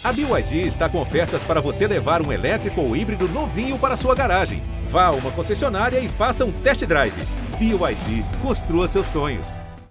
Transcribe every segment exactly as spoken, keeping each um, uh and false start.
A B Y D está com ofertas para você levar um elétrico ou híbrido novinho para sua garagem. Vá a uma concessionária e faça um test drive. B Y D, construa seus sonhos.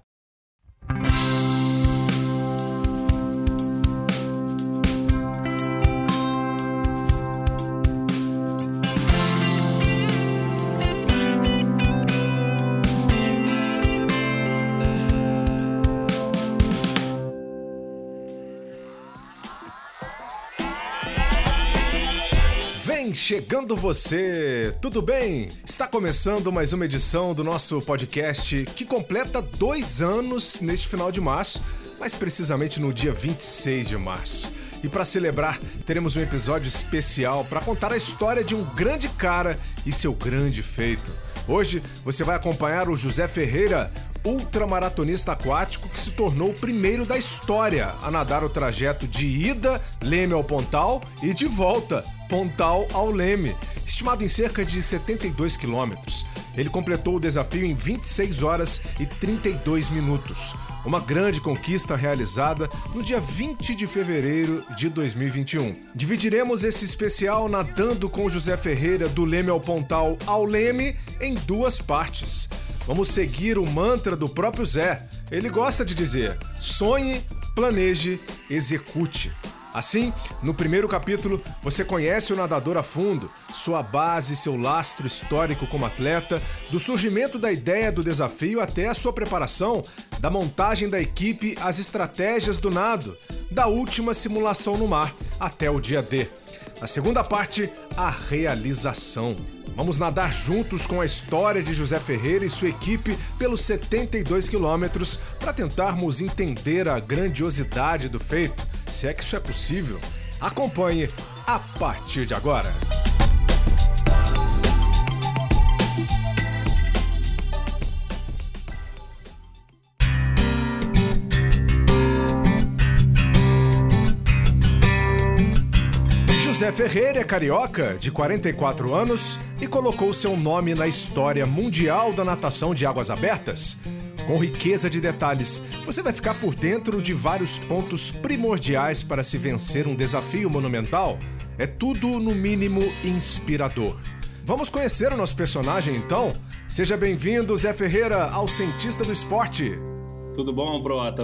Chegando você, tudo bem? Está começando mais uma edição do nosso podcast que completa dois anos neste final de março, mais precisamente no dia vinte e seis de março. E para celebrar, teremos um episódio especial para contar a história de um grande cara e seu grande feito. Hoje você vai acompanhar o José Ferreira, ultramaratonista aquático que se tornou o primeiro da história a nadar o trajeto de ida, Leme ao Pontal, e de volta, Pontal ao Leme, estimado em cerca de setenta e dois quilômetros. Ele completou o desafio em vinte e seis horas e trinta e dois minutos, uma grande conquista realizada no dia vinte de fevereiro de dois mil e vinte e um. Dividiremos esse especial nadando com o José Ferreira do Leme ao Pontal ao Leme em duas partes. Vamos seguir o mantra do próprio Zé. Ele gosta de dizer: sonhe, planeje, execute. Assim, no primeiro capítulo, você conhece o nadador a fundo, sua base, seu lastro histórico como atleta, do surgimento da ideia do desafio até a sua preparação, da montagem da equipe às estratégias do nado, da última simulação no mar até o dia D. Na segunda parte, a realização. Vamos nadar juntos com a história de José Ferreira e sua equipe pelos setenta e dois quilômetros para tentarmos entender a grandiosidade do feito, se é que isso é possível. Acompanhe a partir de agora. José Ferreira é carioca, de quarenta e quatro anos, e colocou seu nome na história mundial da natação de águas abertas. Com riqueza de detalhes, você vai ficar por dentro de vários pontos primordiais para se vencer um desafio monumental. É tudo, no mínimo, inspirador. Vamos conhecer o nosso personagem, então? Seja bem-vindo, Zé Ferreira, ao Cientista do Esporte. Tudo bom, Prota?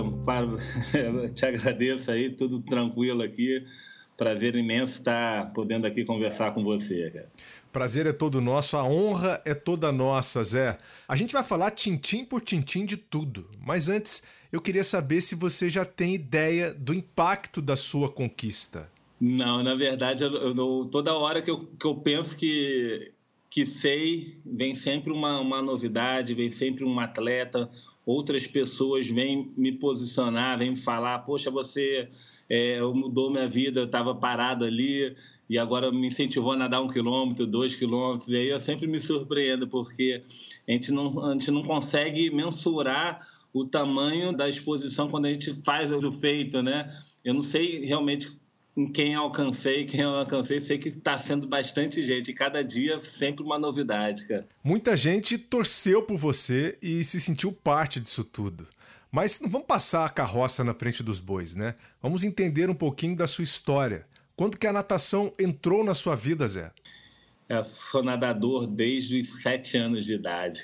Te agradeço aí, tudo tranquilo aqui. Prazer imenso estar podendo aqui conversar com você, cara. Prazer é todo nosso, a honra é toda nossa, Zé. A gente vai falar tintim por tintim de tudo, mas antes eu queria saber se você já tem ideia do impacto da sua conquista. Não, na verdade, eu, eu, toda hora que eu, que eu penso que, que sei, vem sempre uma, uma novidade, vem sempre um atleta, outras pessoas vêm me posicionar, vêm me falar, poxa, você... É, mudou minha vida, eu estava parado ali e agora me incentivou a nadar um quilômetro, dois quilômetros, e aí eu sempre me surpreendo, porque a gente não, a gente não consegue mensurar o tamanho da exposição quando a gente faz o feito, né? Eu não sei realmente em quem alcancei, quem eu alcancei, sei que está sendo bastante gente, e cada dia sempre uma novidade, cara. Muita gente torceu por você e se sentiu parte disso tudo. Mas não vamos passar a carroça na frente dos bois, né? Vamos entender um pouquinho da sua história. Quando que a natação entrou na sua vida, Zé? Eu sou nadador desde os sete anos de idade.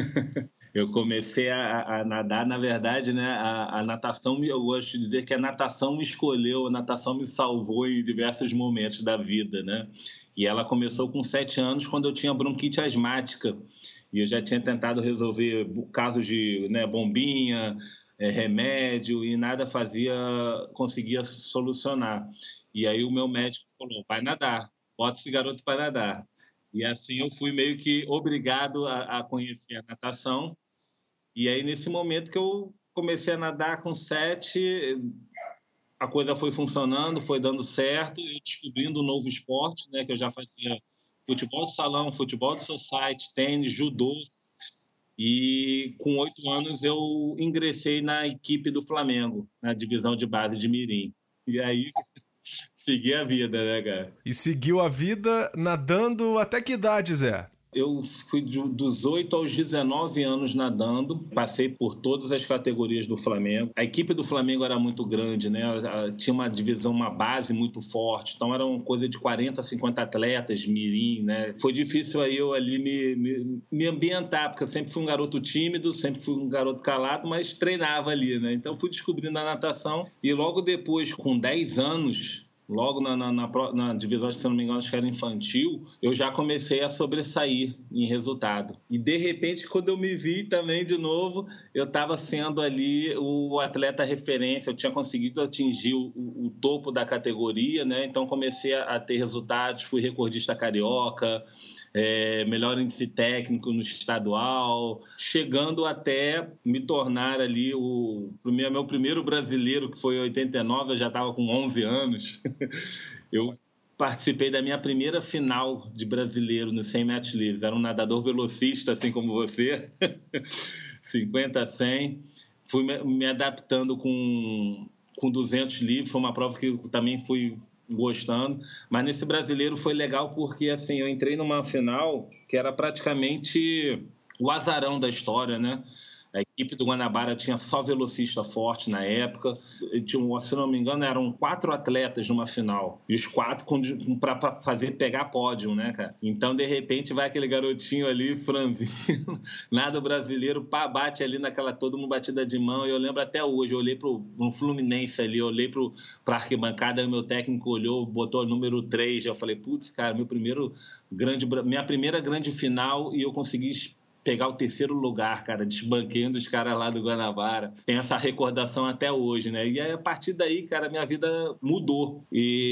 Eu comecei a, a nadar, na verdade, né? A, a natação, eu gosto de dizer que a natação me escolheu, a natação me salvou em diversos momentos da vida, né? E ela começou com sete anos, quando eu tinha bronquite asmática. E eu já tinha tentado resolver casos de, né, bombinha, é, remédio, e nada fazia, conseguia solucionar. E aí o meu médico falou, vai nadar, bota esse garoto para nadar. E assim eu fui meio que obrigado a, a conhecer a natação. E aí nesse momento que eu comecei a nadar com sete, a coisa foi funcionando, foi dando certo, eu descobrindo um novo esporte, né, que eu já fazia futebol de salão, futebol de society, tênis, judô. E com oito anos eu ingressei na equipe do Flamengo, na divisão de base de Mirim. E aí segui a vida, né, cara? E seguiu a vida nadando até que idade, Zé? Eu fui dos oito aos dezenove anos nadando, passei por todas as categorias do Flamengo. A equipe do Flamengo era muito grande, né? Tinha uma divisão, uma base muito forte, então era uma coisa de quarenta, cinquenta atletas, mirim, né? Foi difícil aí eu ali me, me, me ambientar, porque eu sempre fui um garoto tímido, sempre fui um garoto calado, mas treinava ali, né? Então fui descobrindo a natação e logo depois, com dez anos... Logo na, na, na, na divisão, se não me engano, acho que era infantil, eu já comecei a sobressair em resultado. E, de repente, quando eu me vi também de novo, eu estava sendo ali o atleta referência, eu tinha conseguido atingir o, o, o topo da categoria, né? Então comecei a, a ter resultados, fui recordista carioca, é, melhor índice técnico no estadual, chegando até me tornar ali o meu, meu primeiro brasileiro, que foi em oitenta e nove, eu já estava com onze anos. Eu participei da minha primeira final de brasileiro nos cem metros livres. Era um nadador velocista, assim como você, cinquenta a cem. Fui me adaptando com, com duzentos livres. Foi uma prova que eu também fui gostando. Mas nesse brasileiro foi legal porque assim, eu entrei numa final que era praticamente o azarão da história, né? A equipe do Guanabara tinha só velocista forte na época. Tinha, se não me engano, eram quatro atletas numa final. E os quatro para fazer pegar pódio, né, cara? Então, de repente, vai aquele garotinho ali, franzino, nada brasileiro, pá, bate ali naquela, todo mundo batida de mão. E eu lembro até hoje, eu olhei pro um Fluminense ali, eu olhei pro, pra arquibancada, e o meu técnico olhou, botou o número três. Eu falei, putz, cara, meu primeiro grande, minha primeira grande final e eu consegui pegar o terceiro lugar, cara, desbanqueando os caras lá do Guanabara. Tem essa recordação até hoje, né? E aí, a partir daí, cara, minha vida mudou.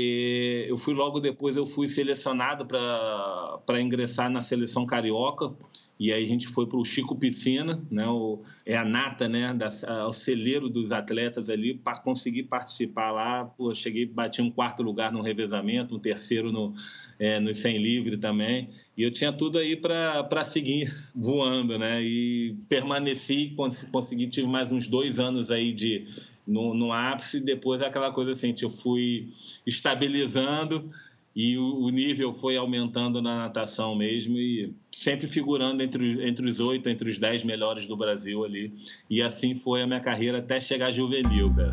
E eu fui logo depois, eu fui selecionado para ingressar na seleção carioca. E aí a gente foi para o Chico Piscina, né? o, é a nata, né? Da, a, o celeiro dos atletas ali, para conseguir participar lá. Pô, cheguei, bati um quarto lugar no revezamento, um terceiro no, é, no cem livre também. E eu tinha tudo aí para seguir voando, né? E permaneci, consegui, tive mais uns dois anos aí de, no, no ápice, e depois aquela coisa assim, eu fui estabilizando, e o nível foi aumentando na natação mesmo, e sempre figurando entre, entre os oito, entre os dez melhores do Brasil ali. E assim foi a minha carreira até chegar juvenil, cara.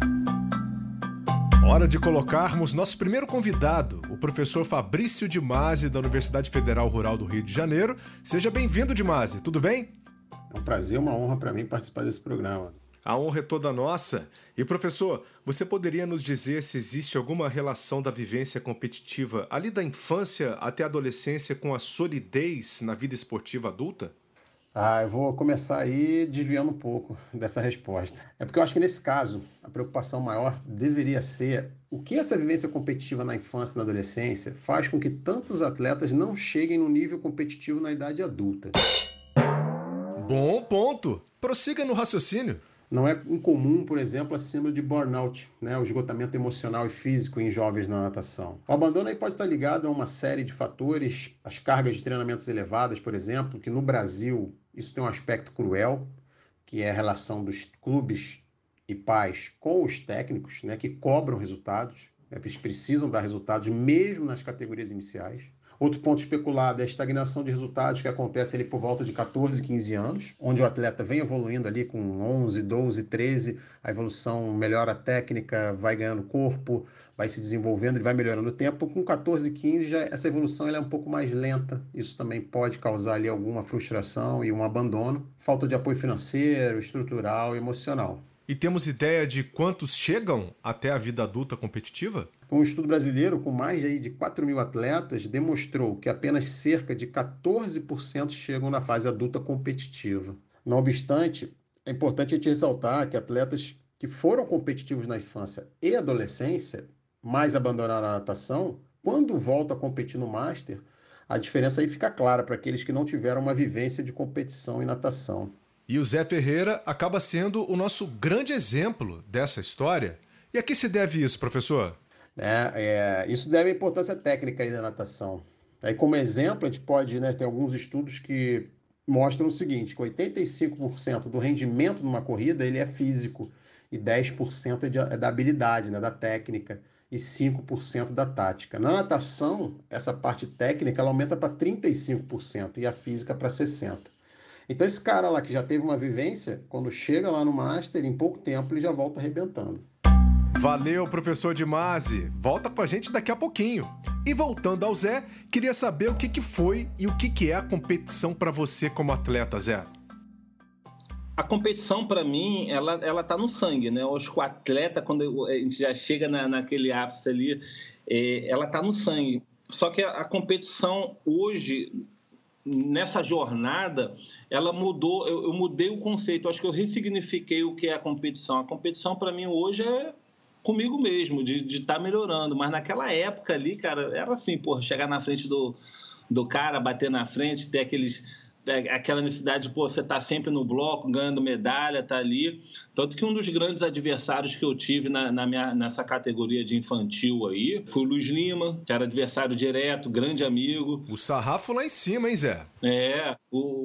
Hora de colocarmos nosso primeiro convidado, o professor Fabrício Di Masi, da Universidade Federal Rural do Rio de Janeiro. Seja bem-vindo, Di Masi, tudo bem? É um prazer, uma honra para mim participar desse programa. A honra é toda nossa. E, professor, você poderia nos dizer se existe alguma relação da vivência competitiva ali da infância até a adolescência com a solidez na vida esportiva adulta? Ah, eu vou começar aí desviando um pouco dessa resposta. É porque eu acho que nesse caso, a preocupação maior deveria ser o que essa vivência competitiva na infância e na adolescência faz com que tantos atletas não cheguem no nível competitivo na idade adulta. Bom ponto! Prossiga no raciocínio. Não é incomum, por exemplo, a síndrome de burnout, né? O esgotamento emocional e físico em jovens na natação. O abandono aí pode estar ligado a uma série de fatores, as cargas de treinamentos elevadas, por exemplo, que no Brasil isso tem um aspecto cruel, que é a relação dos clubes e pais com os técnicos, né? Que cobram resultados, né? Eles precisam dar resultados mesmo nas categorias iniciais. Outro ponto especulado é a estagnação de resultados que acontece ali por volta de catorze, quinze anos, onde o atleta vem evoluindo ali com onze, doze, treze, a evolução melhora a técnica, vai ganhando corpo, vai se desenvolvendo, ele vai melhorando o tempo. Com catorze, quinze, já essa evolução ela é um pouco mais lenta, isso também pode causar ali alguma frustração e um abandono, falta de apoio financeiro, estrutural e emocional. E temos ideia de quantos chegam até a vida adulta competitiva? Um estudo brasileiro com mais de quatro mil atletas demonstrou que apenas cerca de catorze por cento chegam na fase adulta competitiva. Não obstante, é importante a gente ressaltar que atletas que foram competitivos na infância e adolescência, mas abandonaram a natação, quando voltam a competir no Master, a diferença aí fica clara para aqueles que não tiveram uma vivência de competição em natação. E o Zé Ferreira acaba sendo o nosso grande exemplo dessa história. E a que se deve isso, professor? É, é, isso deve à importância técnica aí da natação. Aí, como exemplo, a gente pode, né, ter alguns estudos que mostram o seguinte, que oitenta e cinco por cento do rendimento numa corrida ele é físico e dez por cento é, de, é da habilidade, né, da técnica. e cinco por cento da tática. Na natação, essa parte técnica ela aumenta para trinta e cinco por cento e a física para sessenta por cento. Então esse cara lá que já teve uma vivência, quando chega lá no Master, em pouco tempo ele já volta arrebentando. Valeu, professor Di Masi. Volta com a gente daqui a pouquinho. E voltando ao Zé, queria saber o que, que foi e o que, que é a competição para você como atleta, Zé. A competição, para mim, ela, ela tá no sangue, né? Eu acho que o atleta, quando a gente já chega na, naquele ápice ali, é, ela tá no sangue. Só que a, a competição hoje, nessa jornada, ela mudou, eu, eu mudei o conceito. Eu acho que eu ressignifiquei o que é a competição. A competição, para mim, hoje é comigo mesmo, de estar tá melhorando. Mas naquela época ali, cara, era assim, porra, chegar na frente do, do cara, bater na frente, ter aqueles... aquela necessidade de, pô, você tá sempre no bloco, ganhando medalha, tá ali. Tanto que um dos grandes adversários que eu tive na, na minha, nessa categoria de infantil aí foi o Luiz Lima, que era adversário direto, grande amigo. O sarrafo lá em cima, hein, Zé? É,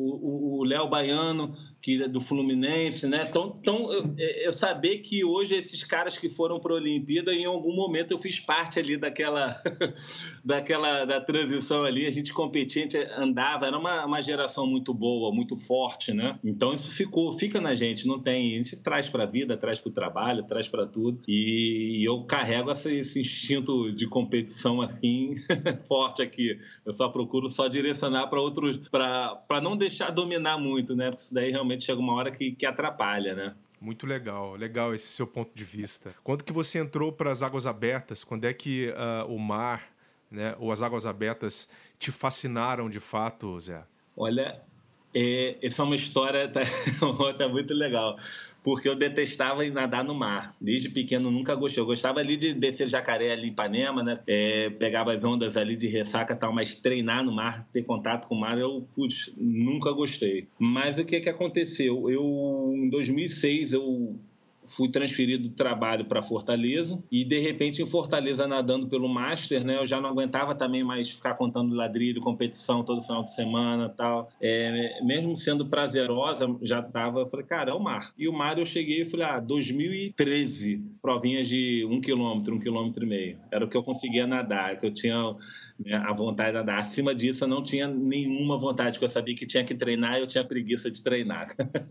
o Léo Baiano, que é do Fluminense, né? Então, então eu, eu saber que hoje esses caras que foram para a Olimpíada, em algum momento eu fiz parte ali daquela, daquela da transição ali, a gente competia, a gente andava, era uma, uma geração muito boa, muito forte, né? Então isso ficou, fica na gente, não tem, a gente traz para a vida, traz para o trabalho, traz para tudo, e eu carrego esse, esse instinto de competição assim forte aqui. Eu só procuro só direcionar para outros, para não deixar dominar muito, né? Porque isso daí realmente chega uma hora que, que atrapalha, né? Muito legal, legal esse seu ponto de vista. Quando que você entrou para as águas abertas? Quando é que uh, o mar, né, ou as águas abertas te fascinaram de fato, Zé? Olha, é, essa é uma história tá, tá muito legal, porque eu detestava nadar no mar. Desde pequeno nunca gostei. Eu gostava ali de descer jacaré ali em Ipanema, né? É, pegava as ondas ali de ressaca e tal, mas treinar no mar, ter contato com o mar, eu, putz, nunca gostei. Mas o que que aconteceu? Eu, em dois mil e seis, eu fui transferido do trabalho para Fortaleza e, de repente, em Fortaleza, nadando pelo Master, né, eu já não aguentava também mais ficar contando ladrilho, competição todo final de semana e tal. É, mesmo sendo prazerosa, já estava, eu falei, cara, é o mar. E o mar eu cheguei e falei, ah, dois mil e treze, provinhas de um quilômetro, um quilômetro e meio. Era o que eu conseguia nadar, que eu tinha, né, a vontade de nadar. Acima disso, eu não tinha nenhuma vontade, porque eu sabia que tinha que treinar e eu tinha preguiça de treinar.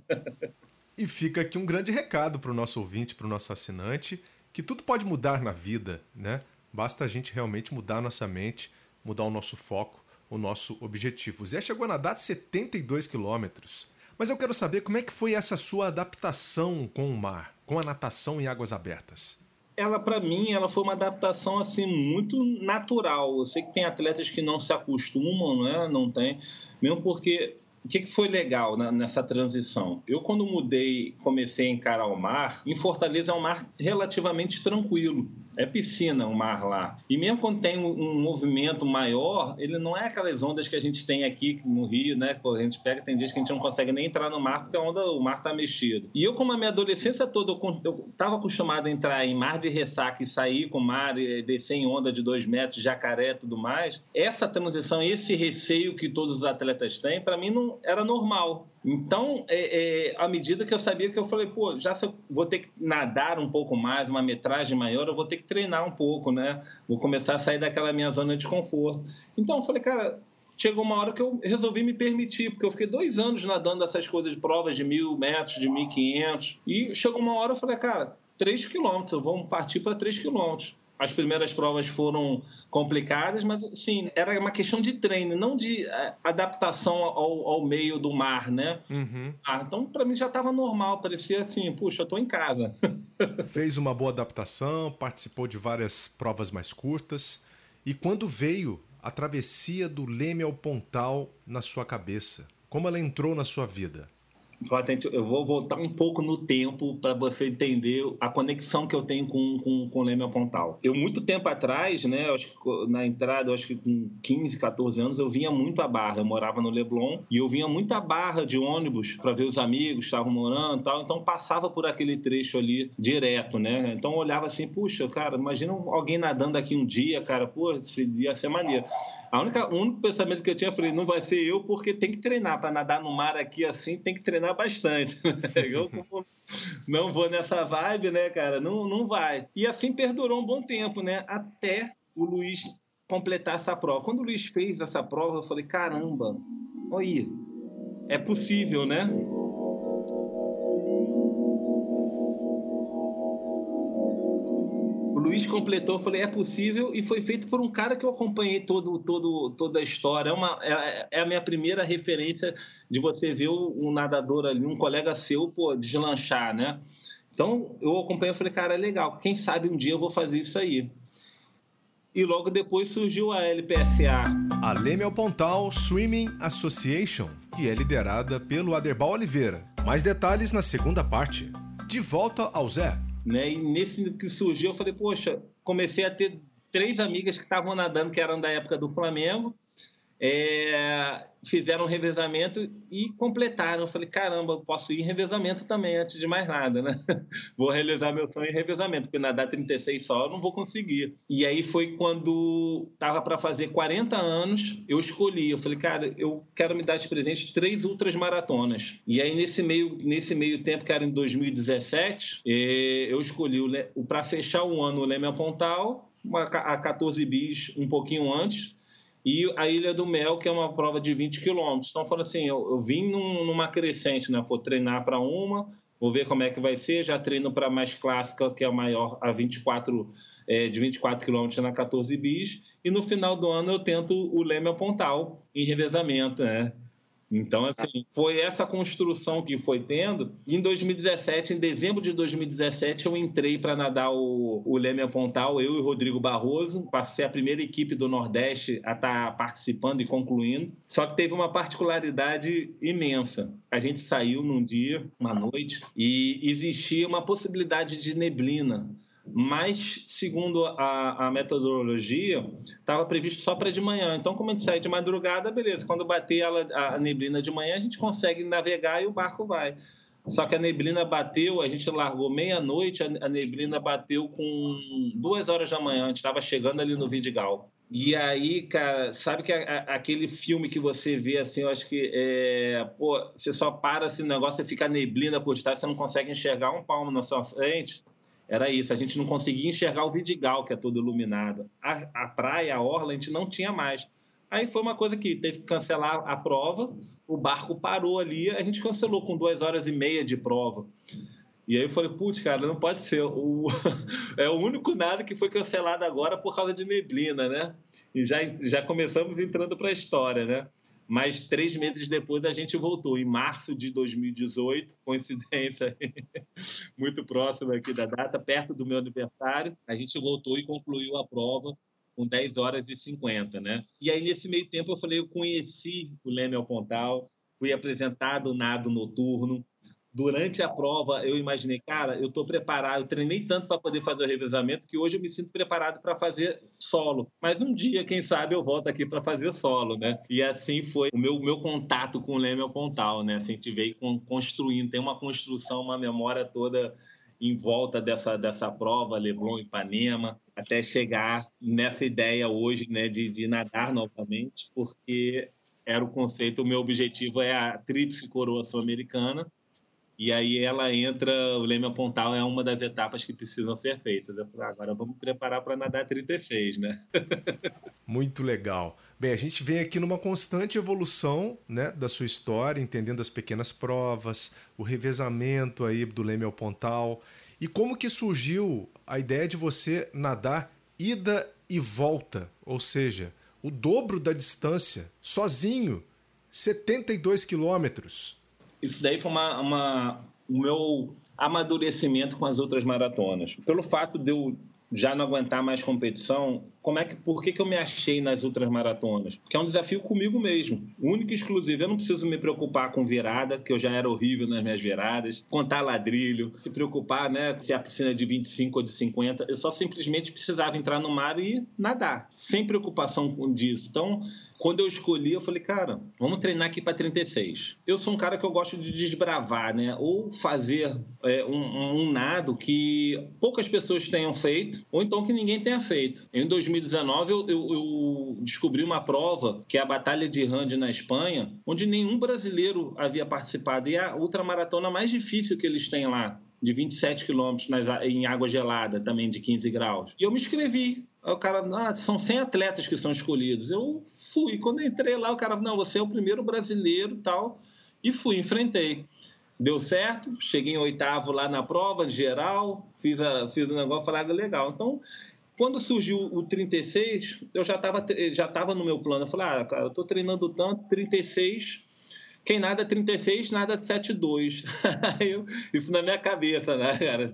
E fica aqui um grande recado para o nosso ouvinte, para o nosso assinante, que tudo pode mudar na vida, né? Basta a gente realmente mudar a nossa mente, mudar o nosso foco, o nosso objetivo. O Zé chegou a nadar de setenta e dois quilômetros. Mas eu quero saber como é que foi essa sua adaptação com o mar, com a natação em águas abertas. Ela, para mim, ela foi uma adaptação assim, muito natural. Eu sei que tem atletas que não se acostumam, né? Não tem, mesmo porque... O que foi legal nessa transição? Eu, quando mudei, comecei a encarar o mar, em Fortaleza é um mar relativamente tranquilo. É piscina o mar lá. E mesmo quando tem um movimento maior, ele não é aquelas ondas que a gente tem aqui no Rio, né? Quando a gente pega, tem dias que a gente não consegue nem entrar no mar porque a onda, o mar tá mexido. E eu, como a minha adolescência toda, eu estava acostumado a entrar em mar de ressaca e sair com o mar, e descer em onda de dois metros, jacaré e tudo mais. Essa transição, esse receio que todos os atletas têm, para mim não era normal. Então, é, é, à medida que eu sabia que eu falei, pô, já se eu vou ter que nadar um pouco mais, uma metragem maior, eu vou ter que treinar um pouco, né? Vou começar a sair daquela minha zona de conforto. Então, eu falei, cara, chegou uma hora que eu resolvi me permitir, porque eu fiquei dois anos nadando essas coisas de provas de mil metros, de mil e quinhentos, e chegou uma hora eu falei, cara, três quilômetros, vamos partir para três quilômetros. As primeiras provas foram complicadas, mas, sim, era uma questão de treino, não de uh, adaptação ao, ao meio do mar, né? Uhum. Ah, então, para mim, já estava normal. Parecia assim, puxa, eu estou em casa. Fez uma boa adaptação, participou de várias provas mais curtas. E quando veio a travessia do Leme ao Pontal na sua cabeça, como ela entrou na sua vida? Eu vou voltar um pouco no tempo para você entender a conexão que eu tenho com, com, com o Leme ao Pontal. Eu, muito tempo atrás, né, eu acho que na entrada, eu acho que com quinze, catorze anos, eu vinha muito à Barra. Eu morava no Leblon e eu vinha muito à Barra de ônibus para ver os amigos que estavam morando e tal. Então, passava por aquele trecho ali direto, né? Então, eu olhava assim, puxa, cara, imagina alguém nadando aqui um dia, cara, pô, ia ser maneiro. A única, o único pensamento que eu tinha, eu falei, não vai ser eu, porque tem que treinar para nadar no mar aqui assim, tem que treinar chorar bastante. Eu não vou nessa vibe, né, cara? Não, não vai. E assim perdurou um bom tempo, né? Até o Luiz completar essa prova. Quando o Luiz fez essa prova, eu falei, caramba, olha aí, é possível, né? O Luiz completou, eu falei, é possível, e foi feito por um cara que eu acompanhei todo, todo, toda a história. É, uma, é, é a minha primeira referência de você ver um nadador ali, um colega seu, pô, deslanchar, né? Então, eu acompanhei e falei, cara, é legal, quem sabe um dia eu vou fazer isso aí. E logo depois surgiu a L P S A. A Leme Pontal Swimming Association, que é liderada pelo Aderbal Oliveira. Mais detalhes na segunda parte. De volta ao Zé. Né? E nesse que surgiu, eu falei, poxa, comecei a ter três amigas que estavam nadando, que eram da época do Flamengo, é, fizeram um revezamento e completaram. Eu falei, caramba, eu posso ir em revezamento também, antes de mais nada, né? Vou realizar meu sonho em revezamento, porque nadar trinta e seis só eu não vou conseguir. E aí foi quando estava para fazer quarenta anos, eu escolhi, eu falei, cara, eu quero me dar de presente três ultras maratonas. E aí nesse meio, nesse meio tempo, que era em dois mil e dezessete, eu escolhi para fechar o ano o Leme Pontal, a quatorze bis um pouquinho antes, e a Ilha do Mel, que é uma prova de vinte quilômetros. Então, eu falei assim, eu, eu vim num, numa crescente, né? Vou treinar para uma, vou ver como é que vai ser, já treino para a mais clássica, que é a maior, a vinte e quatro, é, de vinte e quatro quilômetros na quatorze bis, e no final do ano eu tento o Leme Pontal em revezamento, né? Então, assim, foi essa construção que foi tendo. E em dois mil e dezessete, em dezembro de dois mil e dezessete, eu entrei para nadar o, o Leme Pontal, eu e o Rodrigo Barroso, para ser a primeira equipe do Nordeste a estar participando e concluindo. Só que teve uma particularidade imensa. A gente saiu num dia, uma noite, e existia uma possibilidade de neblina. Mas, segundo a, a metodologia, estava previsto só para de manhã. Então, como a gente sai de madrugada, beleza. Quando bater ela, a neblina de manhã, a gente consegue navegar e o barco vai. Só que a neblina bateu, a gente largou meia-noite, a, a neblina bateu com duas horas da manhã. A gente estava chegando ali no Vidigal. E aí, cara, sabe que a, a, aquele filme que você vê, assim, eu acho que, é, pô, você só para esse negócio, você fica neblina por trás, você não consegue enxergar um palmo na sua frente. Era isso, a gente não conseguia enxergar o Vidigal, que é todo iluminado. A, a praia, a orla, a gente não tinha mais. Aí foi uma coisa que teve que cancelar a prova, o barco parou ali, a gente cancelou com duas horas e meia de prova. E aí eu falei, putz, cara, não pode ser. O... é o único nado que foi cancelado agora por causa de neblina, né? E já, já começamos entrando para a história, né? Mas três meses depois a gente voltou, em março de dois mil e dezoito, coincidência muito próxima aqui da data, perto do meu aniversário, a gente voltou e concluiu a prova com dez horas e cinquenta, né? E aí, nesse meio tempo, eu falei, eu conheci o Leme Pontal, fui apresentado o nado noturno. Durante a prova, eu imaginei, cara, eu estou preparado, eu treinei tanto para poder fazer o revezamento que hoje eu me sinto preparado para fazer solo. Mas um dia, quem sabe, eu volto aqui para fazer solo, né? E assim foi o meu, meu contato com o Leme Pontal, né? Assim, a gente veio construindo, tem uma construção, uma memória toda em volta dessa, dessa prova, Leblon e Ipanema, até chegar nessa ideia hoje, né, de, de nadar novamente, porque era o conceito, o meu objetivo é a tríplice coroa sul-americana. E aí ela entra, o Leme Pontal é uma das etapas que precisam ser feitas. Eu falei, agora vamos preparar para nadar trinta e seis, né? Muito legal. Bem, a gente vem aqui numa constante evolução, né, da sua história, entendendo as pequenas provas, o revezamento aí do Leme Pontal. E como que surgiu a ideia de você nadar ida e volta, ou seja, o dobro da distância, sozinho, setenta e dois quilômetros. Isso daí foi uma, uma, o meu amadurecimento com as outras maratonas. Pelo fato de eu já não aguentar mais competição, como é que, por que, que eu me achei nas outras maratonas? Porque é um desafio comigo mesmo, único e exclusivo. Eu não preciso me preocupar com virada, que eu já era horrível nas minhas viradas, contar ladrilho, se preocupar, né, se a piscina é de vinte e cinco ou de cinquenta. Eu só simplesmente precisava entrar no mar e nadar, sem preocupação com disso. Então, quando eu escolhi, eu falei, cara, vamos treinar aqui para trinta e seis. Eu sou um cara que eu gosto de desbravar, né? Ou fazer é, um, um nado que poucas pessoas tenham feito, ou então que ninguém tenha feito. Em dois mil mil e dezenove, eu, eu, eu descobri uma prova, que é a Batalha de Rande, na Espanha, onde nenhum brasileiro havia participado. E é a ultramaratona mais difícil que eles têm lá, de vinte e sete quilômetros em água gelada, também de quinze graus. E eu me inscrevi. Aí o cara, ah, são cem atletas que são escolhidos. Eu fui. Quando eu entrei lá, o cara, não, você é o primeiro brasileiro e tal. E fui, enfrentei. Deu certo, cheguei em oitavo lá na prova, geral, fiz, a, fiz o negócio, falei, ah, legal. Então, quando surgiu o trinta e seis, eu já estava já tava no meu plano. Eu falei, ah, cara, eu estou treinando tanto, trinta e seis, quem nada trinta e seis, nada sete dois. Isso na minha cabeça, né, cara?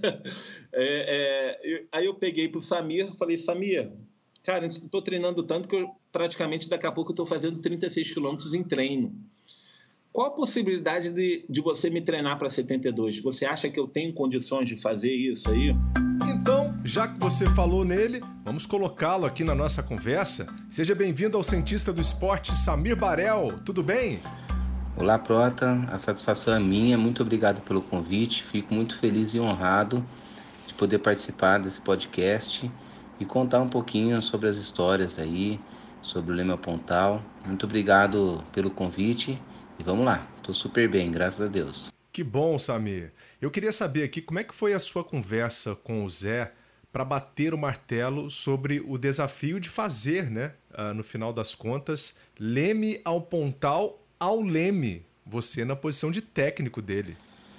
É, é, aí eu peguei para o Samir, falei, Samir, cara, estou treinando tanto que eu praticamente daqui a pouco estou fazendo trinta e seis quilômetros em treino. Qual a possibilidade de, de você me treinar para setenta e dois? Você acha que eu tenho condições de fazer isso aí? Então, já que você falou nele, vamos colocá-lo aqui na nossa conversa. Seja bem-vindo ao cientista do esporte, Samir Barel. Tudo bem? Olá, Prota. A satisfação é minha. Muito obrigado pelo convite. Fico muito feliz e honrado de poder participar desse podcast e contar um pouquinho sobre as histórias aí, sobre o Leme ao Pontal. Muito obrigado pelo convite. E vamos lá, tô super bem, graças a Deus. Que bom, Samir. Eu queria saber aqui como é que foi a sua conversa com o Zé para bater o martelo sobre o desafio de fazer, né, uh, no final das contas, Leme ao Pontal ao Leme, você na posição de técnico dele.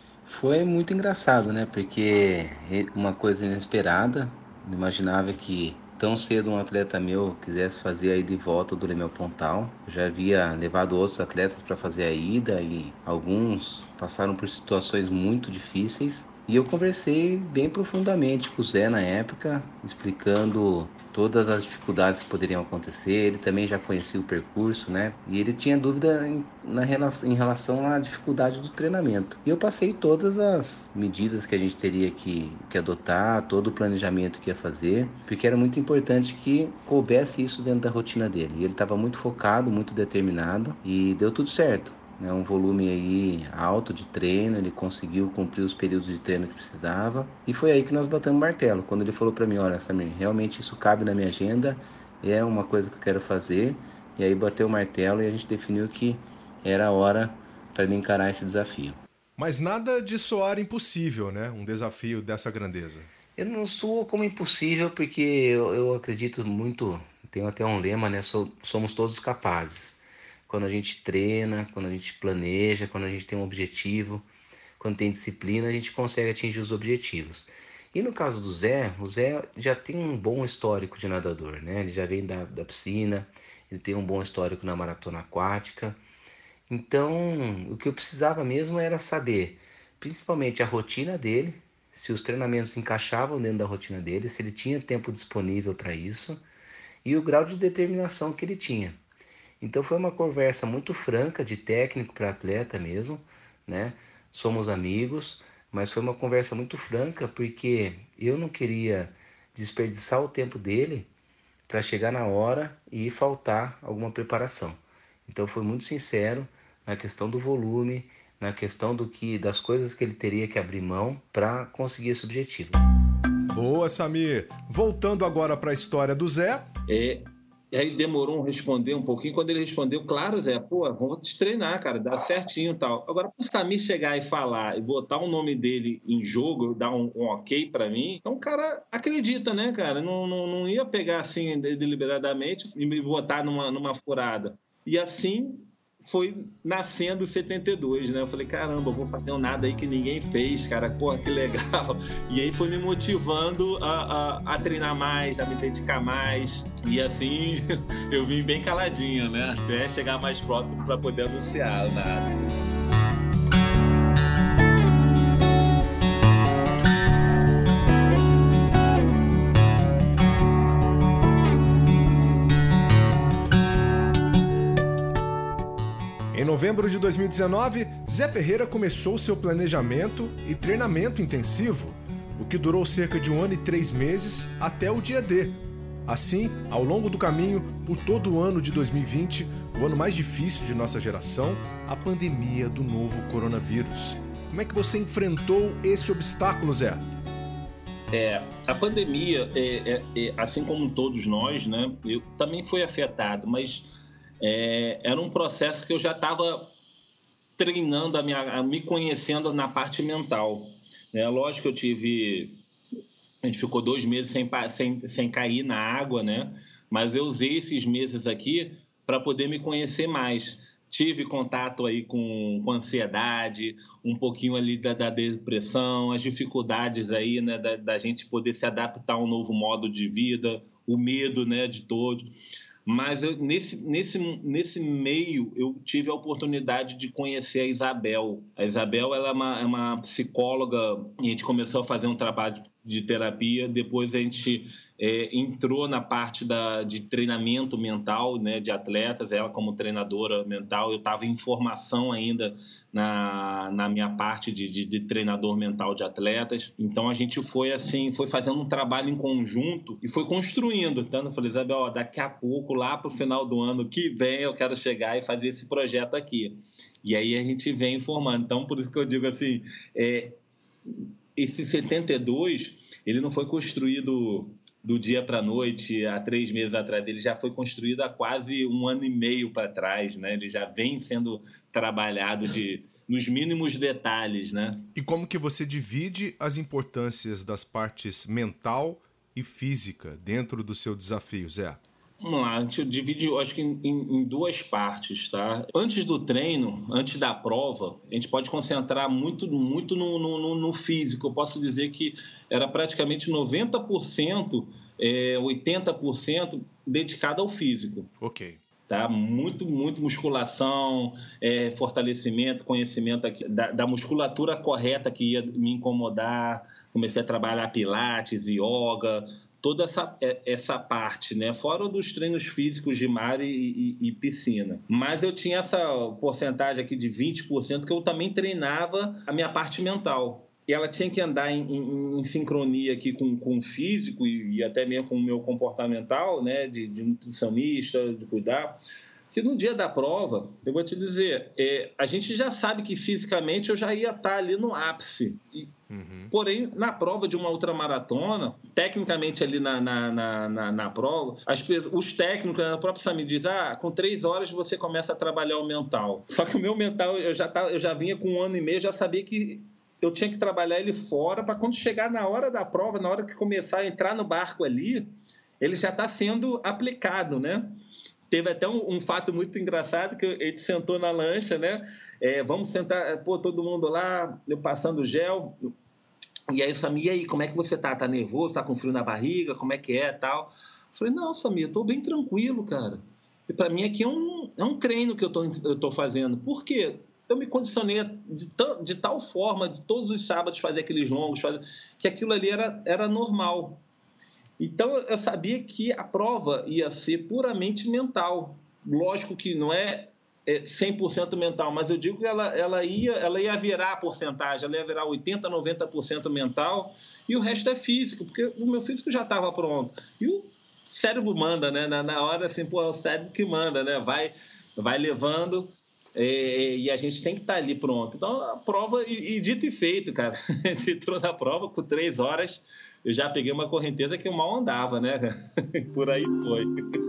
Foi muito engraçado, né, porque uma coisa inesperada, não imaginava que tão cedo um atleta meu quisesse fazer a ida e volta do Leme ao Pontal. Eu já havia levado outros atletas para fazer a ida e alguns passaram por situações muito difíceis. E eu conversei bem profundamente com o Zé na época, explicando todas as dificuldades que poderiam acontecer. Ele também já conhecia o percurso, né? E ele tinha dúvida em, na, em relação à dificuldade do treinamento. E eu passei todas as medidas que a gente teria que, que adotar, todo o planejamento que ia fazer, porque era muito importante que coubesse isso dentro da rotina dele. E ele estava muito focado, muito determinado e deu tudo certo. É um volume aí alto de treino, ele conseguiu cumprir os períodos de treino que precisava e foi aí que nós batemos o martelo, quando ele falou para mim, olha Samir, realmente isso cabe na minha agenda, é uma coisa que eu quero fazer, e aí bateu o martelo e a gente definiu que era a hora para ele encarar esse desafio. Mas nada de soar impossível, né? Um desafio dessa grandeza. Eu não sou como impossível porque eu, eu acredito muito, tenho até um lema, né? Somos todos capazes. Quando a gente treina, quando a gente planeja, quando a gente tem um objetivo, quando tem disciplina, a gente consegue atingir os objetivos. E no caso do Zé, o Zé já tem um bom histórico de nadador, né? Ele já vem da, da piscina, ele tem um bom histórico na maratona aquática. Então, o que eu precisava mesmo era saber, principalmente a rotina dele, se os treinamentos encaixavam dentro da rotina dele, se ele tinha tempo disponível para isso e o grau de determinação que ele tinha. Então foi uma conversa muito franca de técnico para atleta mesmo, né? Somos amigos, mas foi uma conversa muito franca porque eu não queria desperdiçar o tempo dele para chegar na hora e faltar alguma preparação. Então foi muito sincero na questão do volume, na questão do que, das coisas que ele teria que abrir mão para conseguir esse objetivo. Boa, Samir. Voltando agora para a história do Zé. É... E aí demorou a responder um pouquinho. Quando ele respondeu, claro, Zé, pô, vamos te treinar, cara, dá certinho e tal. Agora, para o Samir chegar e falar e botar o nome dele em jogo, dar um, um ok para mim, então o cara acredita, né, cara? Não, não, não ia pegar assim deliberadamente e me botar numa, numa furada. E assim foi nascendo o setenta e dois, né? Eu falei, caramba, eu vou fazer um nada aí que ninguém fez, cara, porra, que legal. E aí foi me motivando a, a, a treinar mais, a me dedicar mais. E assim, eu vim bem caladinho, né? Até chegar mais próximo para poder anunciar o nada. Em novembro de dois mil e dezenove, Zé Ferreira começou seu planejamento e treinamento intensivo, o que durou cerca de um ano e três meses até o dia D. Assim, ao longo do caminho, por todo o ano de dois mil e vinte, o ano mais difícil de nossa geração, a pandemia do novo coronavírus. Como é que você enfrentou esse obstáculo, Zé? É, a pandemia, é, é, é, assim como todos nós, né, eu também fui afetado, mas é, era um processo que eu já estava treinando, a minha, a me conhecendo na parte mental. Né? Lógico que eu tive... A gente ficou dois meses sem, sem, sem cair na água, né? Mas eu usei esses meses aqui para poder me conhecer mais. Tive contato aí com, com ansiedade, um pouquinho ali da, da depressão, as dificuldades aí, né, da, da gente poder se adaptar a um novo modo de vida, o medo, né, de todos. Mas eu, nesse, nesse, nesse meio eu tive a oportunidade de conhecer a Isabel. A Isabel ela é, uma, é uma psicóloga e a gente começou a fazer um trabalho de terapia. Depois a gente é, entrou na parte da, de treinamento mental, né, de atletas. Ela como treinadora mental, eu estava em formação ainda na, na minha parte de, de, de treinador mental de atletas. Então a gente foi assim, foi fazendo um trabalho em conjunto e foi construindo. Então eu falei, Isabel, ó, daqui a pouco, lá para o final do ano que vem, eu quero chegar e fazer esse projeto aqui. E aí a gente vem formando. Então por isso que eu digo assim, é, esse setenta e dois, ele não foi construído do dia para a noite, há três meses atrás. Ele já foi construído há quase um ano e meio para trás, né? Ele já vem sendo trabalhado de, nos mínimos detalhes, né? E como que você divide as importâncias das partes mental e física dentro do seu desafio, Zé? Vamos lá, a gente divide, eu acho que em, em duas partes, tá? Antes do treino, antes da prova, a gente pode concentrar muito, muito no, no, no físico. Eu posso dizer que era praticamente noventa por cento, é, oitenta por cento dedicado ao físico. Ok. Tá? Muito, muito musculação, é, fortalecimento, conhecimento aqui, da, da musculatura correta que ia me incomodar. Comecei a trabalhar pilates, yoga, toda essa, essa parte, né? Fora dos treinos físicos de mar e, e, e piscina. Mas eu tinha essa porcentagem aqui de vinte por cento que eu também treinava a minha parte mental. E ela tinha que andar em, em, em sincronia aqui com, com o físico e, e até mesmo com o meu comportamental, né? De, de nutricionista, de cuidar. Que no dia da prova, eu vou te dizer, é, a gente já sabe que fisicamente eu já ia estar ali no ápice. E, uhum. Porém, na prova de uma ultramaratona, tecnicamente ali na, na, na, na, na prova, as, os técnicos, o próprio Samir diz, ah, com três horas você começa a trabalhar o mental. Só que o meu mental, eu já, tá, eu já vinha com um ano e meio, já sabia que eu tinha que trabalhar ele fora para quando chegar na hora da prova, na hora que começar a entrar no barco ali, ele já está sendo aplicado, né? Teve até um, um fato muito engraçado que a gente sentou na lancha, né? É, vamos sentar, pô, todo mundo lá, eu passando gel. E aí o Samir, e aí, como é que você tá? Tá nervoso? Tá com frio na barriga? Como é que é tal? Eu falei, não, Samir, eu tô bem tranquilo, cara. E para mim aqui é um, é um treino que eu tô, eu tô fazendo. Por quê? Eu me condicionei de, de tal forma, de todos os sábados fazer aqueles longos, fazer, que aquilo ali era, era normal. Então, eu sabia que a prova ia ser puramente mental. Lógico que não é cem por cento mental, mas eu digo que ela, ela, ia, ela ia virar a porcentagem, ela ia virar oitenta por cento, noventa por cento mental, e o resto é físico, porque o meu físico já estava pronto. E o cérebro manda, né? Na, na hora, assim, pô, é o cérebro que manda, né? Vai, vai levando... É, e a gente tem que estar ali pronto. Então, a prova, e, e dito e feito, cara, a gente entrou na prova com três horas, eu já peguei uma correnteza que eu mal andava, né? Por aí foi.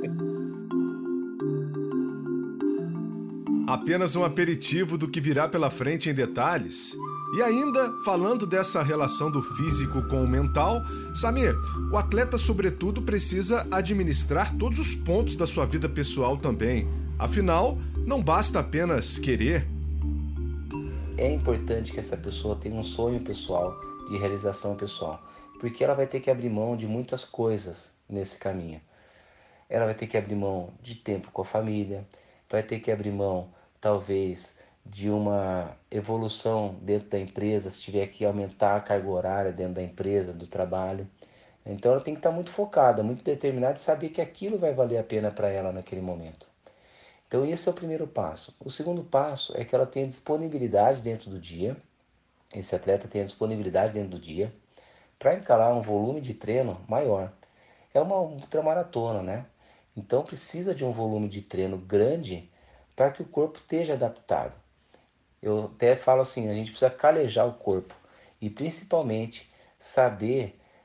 Apenas um aperitivo do que virá pela frente em detalhes. E ainda, falando dessa relação do físico com o mental, Samir, o atleta, sobretudo, precisa administrar todos os pontos da sua vida pessoal também. Afinal, não basta apenas querer. É importante que essa pessoa tenha um sonho pessoal, de realização pessoal, porque ela vai ter que abrir mão de muitas coisas nesse caminho. Ela vai ter que abrir mão de tempo com a família, vai ter que abrir mão, talvez, de uma evolução dentro da empresa, se tiver que aumentar a carga horária dentro da empresa, do trabalho. Então ela tem que estar muito focada, muito determinada e saber que aquilo vai valer a pena para ela naquele momento. Então esse é o primeiro passo. O segundo passo é que ela tenha disponibilidade dentro do dia, esse atleta tenha disponibilidade dentro do dia, para encarar um volume de treino maior. É uma ultramaratona, né? Então precisa de um volume de treino grande para que o corpo esteja adaptado. Eu até falo assim, a gente precisa calejar o corpo e principalmente saber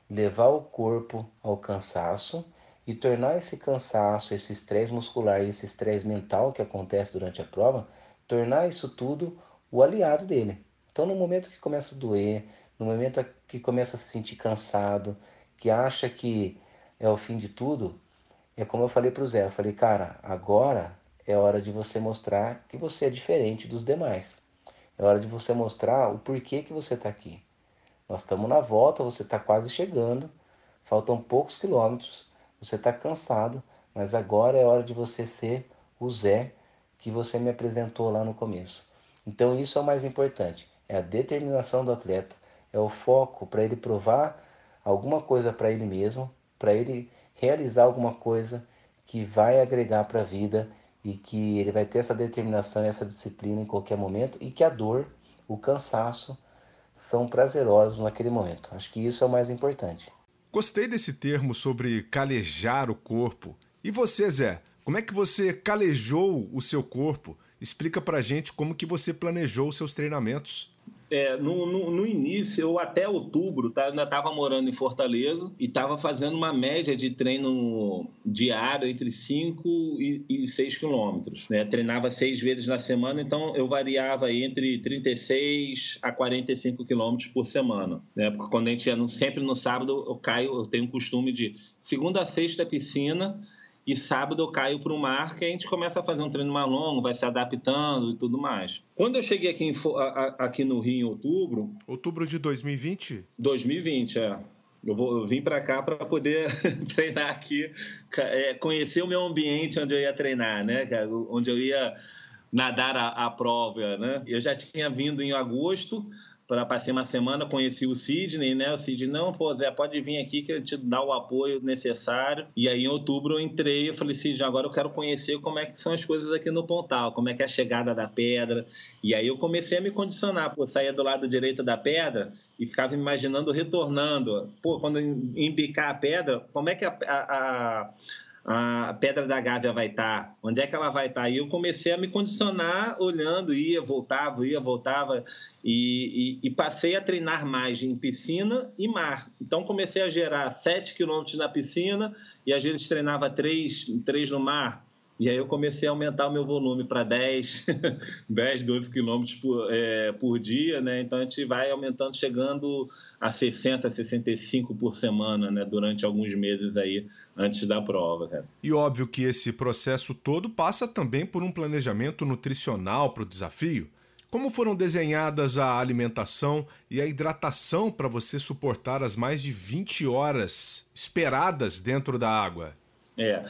levar o corpo ao cansaço e tornar esse cansaço, esse estresse muscular e esse estresse mental que acontece durante a prova, tornar isso tudo o aliado dele. Então, no momento que começa a doer, no momento que começa a se sentir cansado, que acha que é o fim de tudo, é como eu falei para o Zé, eu falei, cara, agora é hora de você mostrar que você é diferente dos demais. É hora de você mostrar o porquê que você está aqui. Nós estamos na volta, você está quase chegando, faltam poucos quilômetros, você está cansado, mas agora é hora de você ser o Zé que você me apresentou lá no começo. Então isso é o mais importante, é a determinação do atleta, é o foco para ele provar alguma coisa para ele mesmo, para ele realizar alguma coisa que vai agregar para a vida e que ele vai ter essa determinação, essa disciplina em qualquer momento e que a dor, o cansaço são prazerosos naquele momento. Acho que isso é o mais importante. Gostei desse termo sobre calejar o corpo. E você, Zé? Como é que você calejou o seu corpo? Explica pra gente como que você planejou os seus treinamentos. É, no, no, no início, eu até outubro, tá, ainda estava morando em Fortaleza e estava fazendo uma média de treino diário entre cinco e seis quilômetros. Né? Treinava seis vezes na semana, então eu variava aí entre trinta e seis a quarenta e cinco quilômetros por semana. Né? Porque quando a gente ia sempre no sábado, eu caio, eu tenho o costume de segunda a sexta piscina, e sábado eu caio para o mar, que a gente começa a fazer um treino mais longo, vai se adaptando e tudo mais. Quando eu cheguei aqui, em, aqui no Rio em outubro... Outubro de dois mil e vinte? dois mil e vinte, é. Eu, vou, eu vim para cá para poder treinar aqui, é, conhecer o meu ambiente onde eu ia treinar, né? Onde eu ia nadar a, a prova, né? Eu já tinha vindo em agosto... para passei uma semana, conheci o Sidney, né? O Sidney, não, pô, Zé, pode vir aqui que eu te dá o apoio necessário. E aí, em outubro, eu entrei, eu falei, Sidney, agora eu quero conhecer como é que são as coisas aqui no Pontal, como é que é a chegada da pedra. E aí eu comecei a me condicionar, pô, eu saía do lado direito da pedra e ficava imaginando retornando. Pô, quando embicar a pedra, como é que a... a, a a Pedra da Gávea vai estar, onde é que ela vai estar? E eu comecei a me condicionar olhando, ia, voltava, ia, voltava, e, e, e passei a treinar mais em piscina e mar. Então comecei a gerar sete quilômetros na piscina e às vezes treinava três no mar. E aí eu comecei a aumentar o meu volume para dez, dez, doze quilômetros por, é, por dia, né? Então a gente vai aumentando, chegando a sessenta, sessenta e cinco por semana, né? Durante alguns meses aí, antes da prova, cara. E óbvio que esse processo todo passa também por um planejamento nutricional para o desafio. Como foram desenhadas a alimentação e a hidratação para você suportar as mais de vinte horas esperadas dentro da água? É,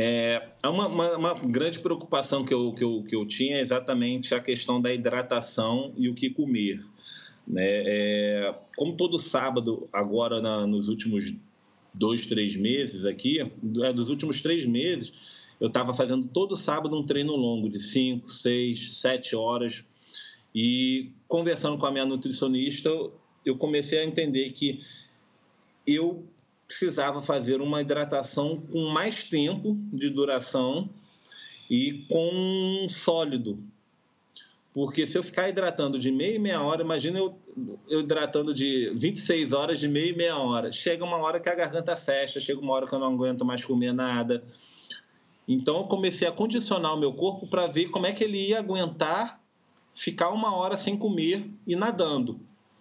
é uma, uma, uma grande preocupação que eu, que, eu, que eu tinha é exatamente a questão da hidratação e o que comer. Né? É, como todo sábado, agora na, nos últimos dois, três meses aqui, é, dos últimos três meses, eu estava fazendo todo sábado um treino longo de cinco, seis, sete horas. E conversando com a minha nutricionista, eu comecei a entender que eu precisava fazer uma hidratação com mais tempo de duração e com sólido. Porque se eu ficar hidratando de meia e meia hora, imagina eu, eu hidratando de vinte e seis horas de meia e meia hora. Chega uma hora que a garganta fecha, chega uma hora que eu não aguento mais comer nada. Então eu comecei a condicionar o meu corpo para ver como é que ele ia aguentar ficar uma hora sem comer e nadando.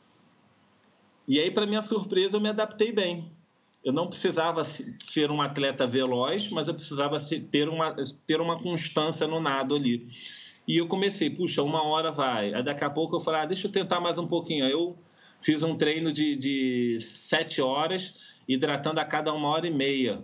E aí, para minha surpresa, eu me adaptei bem. Eu não precisava ser um atleta veloz, mas eu precisava ter uma, ter uma constância no nado ali. E eu comecei, puxa, uma hora vai. Aí daqui a pouco eu falei, ah, deixa eu tentar mais um pouquinho. Aí eu fiz um treino de, de sete horas, hidratando a cada uma hora e meia.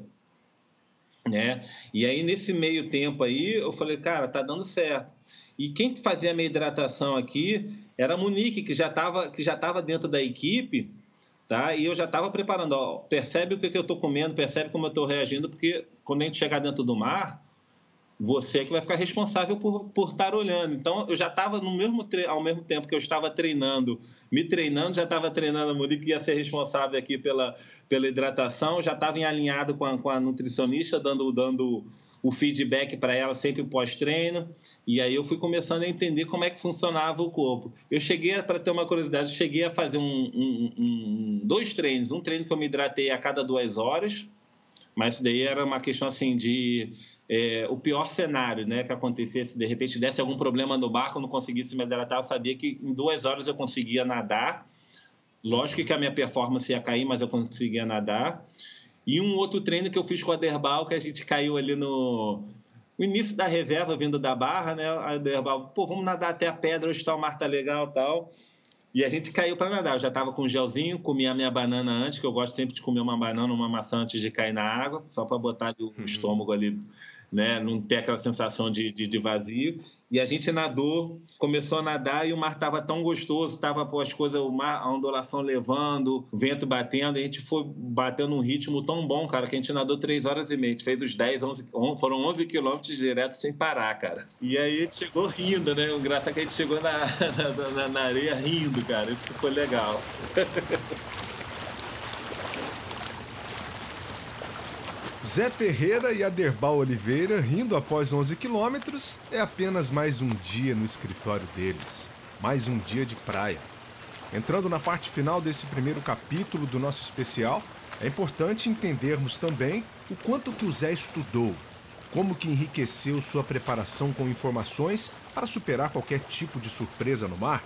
Né? E aí, nesse meio tempo aí, eu falei, cara, tá dando certo. E quem fazia a minha hidratação aqui era a Monique, que já estava que já estava dentro da equipe, tá? E eu já estava preparando, ó, percebe o que, que eu estou comendo, percebe como eu estou reagindo, porque quando a gente chegar dentro do mar, você é que vai ficar responsável por, por estar olhando. Então, eu já estava no mesmo tre- ao mesmo tempo que eu estava treinando, me treinando, já estava treinando a Monique, que ia ser responsável aqui pela, pela hidratação, já estava alinhado com a, com a nutricionista, dando, dando o feedback para ela sempre pós-treino, e aí eu fui começando a entender como é que funcionava o corpo. Eu cheguei, para ter uma curiosidade, eu cheguei a fazer um, um, um, dois treinos, um treino que eu me hidratei a cada duas horas, mas isso daí era uma questão assim de é, o pior cenário, né, que acontecesse, de repente desse algum problema no barco, eu não conseguisse me hidratar, eu sabia que em duas horas eu conseguia nadar. Lógico que a minha performance ia cair, mas eu conseguia nadar. E um outro treino que eu fiz com o Aderbal, que a gente caiu ali no, no início da reserva, vindo da Barra, né? A Aderbal, pô, vamos nadar até a pedra, hoje tá, o mar tá legal e tal. E a gente caiu para nadar. Eu já tava com um gelzinho, comi a minha banana antes, que eu gosto sempre de comer uma banana, uma maçã antes de cair na água, só para botar o uhum. estômago ali, né? Não ter aquela sensação de, de, de vazio. E a gente nadou, começou a nadar e o mar estava tão gostoso, estava as coisas, o mar, a ondulação levando, o vento batendo, e a gente foi batendo um ritmo tão bom, cara, que a gente nadou três horas e meia. A gente fez os dez, onze, foram onze quilômetros direto sem parar, cara. E aí a gente chegou rindo, né? O engraçado é que a gente chegou na, na, na, na areia rindo, cara. Isso que foi legal. Zé Ferreira e Aderbal Oliveira rindo após onze quilômetros é apenas mais um dia no escritório deles, mais um dia de praia. Entrando na parte final desse primeiro capítulo do nosso especial, é importante entendermos também o quanto que o Zé estudou, como que enriqueceu sua preparação com informações para superar qualquer tipo de surpresa no mar.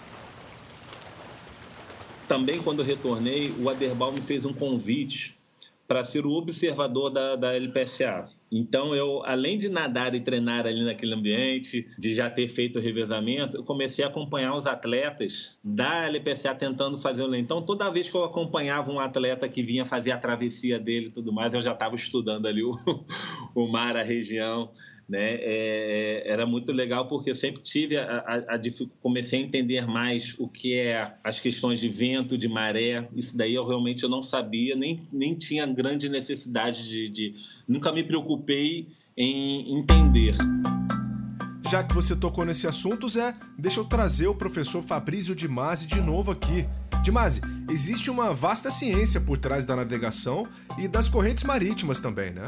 Também quando eu retornei, o Aderbal me fez um convite para ser o observador da, da L P S A. Então, eu, além de nadar e treinar ali naquele ambiente, de já ter feito o revezamento, eu comecei a acompanhar os atletas da L P S A tentando fazer o... Então, toda vez que eu acompanhava um atleta que vinha fazer a travessia dele e tudo mais, eu já estava estudando ali o, o mar, a região, né? É, era muito legal porque eu sempre tive a, a, a comecei a entender mais o que é as questões de vento, de maré. Isso daí eu realmente eu não sabia, nem, nem tinha grande necessidade de, de nunca me preocupei em entender. Já que você tocou nesse assunto, Zé, deixa eu trazer o professor Fabrício Di Masi de novo aqui. Di Masi, existe uma vasta ciência por trás da navegação e das correntes marítimas também, né?